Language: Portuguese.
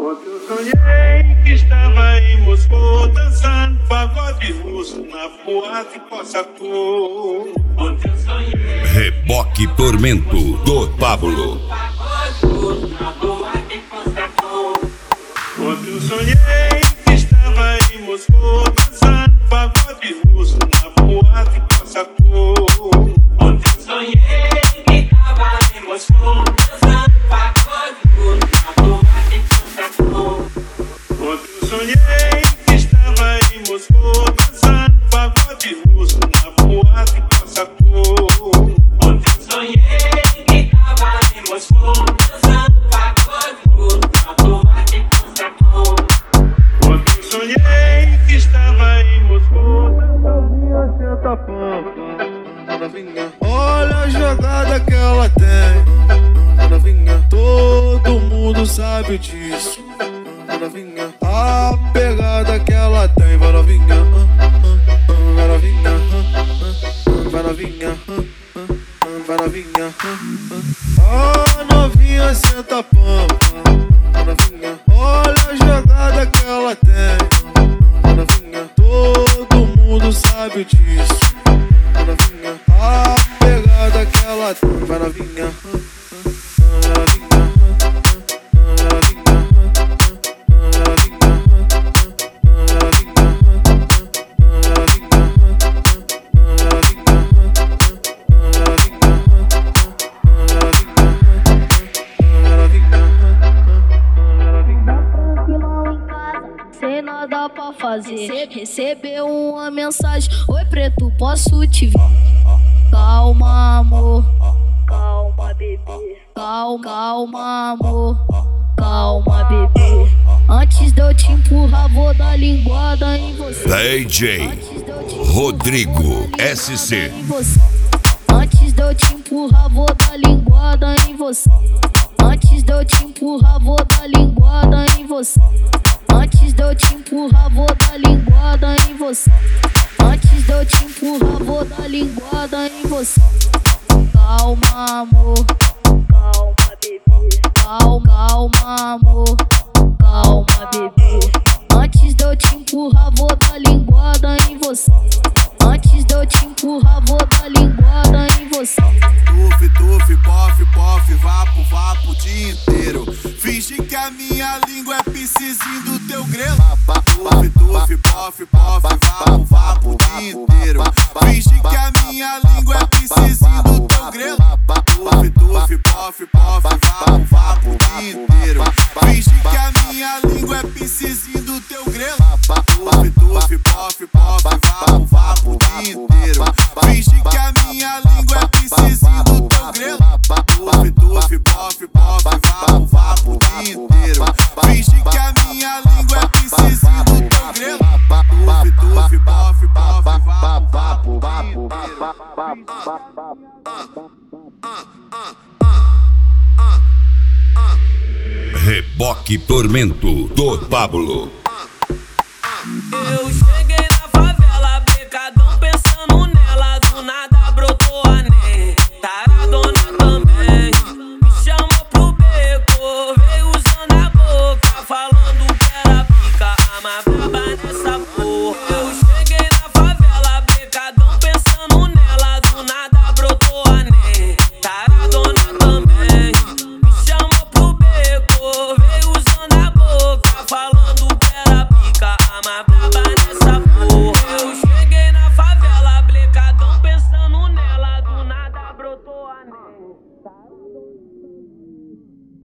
Ontem eu sonhei que estava em Moscou, dançando pagode russo na boate Cossacô. Ontem eu sonhei. Reboque Tormento do Pablo. Ontem eu sonhei que estava em Moscou, dançando pagode russo na boate Cossacô. Ontem eu sonhei que estava em Moscou, dançando pagode russo na boate Cossacô. Ontem eu sonhei que estava em Moscou, dançando pagode russo na boate Cossacô. Ontem eu sonhei que estava em Moscou, dançando pagode russo na boate Cossacô. Ontem eu sonhei que estava em Moscou, dançando senta pampa. Olha a jogada que ela tem, novinha. Todo mundo sabe disso, novinha. A pegada que ela tem, vai novinha, vai novinha, vai novinha, vai novinha. A novinha senta pampa, novinha. Olha a jogada que ela tem, novinha. Todo mundo sabe disso, novinha. A pegada que ela tem, vai novinha, vai novinha. Sem nada pra fazer, recebeu uma mensagem: oi preto, posso te ver? Calma amor, calma bebê, calma amor, calma bebê. Antes de eu te empurrar, vou dar linguada em você. DJ Rodrigo SC. Antes de eu te empurrar, vou dar linguada em você. Antes de eu te empurrar, vou dar linguada em você. Antes de eu te empurrar, vou dar linguada em você. Antes de eu te empurrar, vou dar linguada em você. Calma amor, calma bebê, calma amor, calma bebê. Antes de eu te empurrar, vou dar linguada em você. Antes de eu te empurrar, vou dar linguada em você. Tuf, tuf, pof, pof, vapo, vapo o dia inteiro. Finge que a minha língua é piscizinho do teu grelo. Tuf, tuf, pof, pof, vapo, vapo o dia inteiro. Finge que a minha língua é piscizinho do teu grelo. Tuf, tuf, pof, pof, vapo, vapo o dia inteiro. Finge que a minha língua é piscizinho do teu grelo. Tuf, tuf, pof, pof, vapo, vapo o dia inteiro. Finge que a minha língua é piscizinho do teu grelo. Tuf, tuf, pof, pof, vapo, vapo o dia inteiro. Finge que a minha língua é piscizinho do teu grelo. Tuf, tuf, pof, pof, vapo, vapo, vapo, Reboque Tormento do Pablo. Eu cheguei na favela, becadão, pensando nela. Do nada brotou a NEM, taradona também. Me chamou pro beco, veio usando a boca, falando que era pica, a mais braba nessa porra. Eu cheguei na favela, becadão, pensando nela. Do nada brotou a NEM, taradona também. Me chamou pro beco, veio usando a boca, falando que era pica, a mais braba nessa porra. Eu cheguei na favela, blecadão, pensando nela. Do nada brotou a NEM.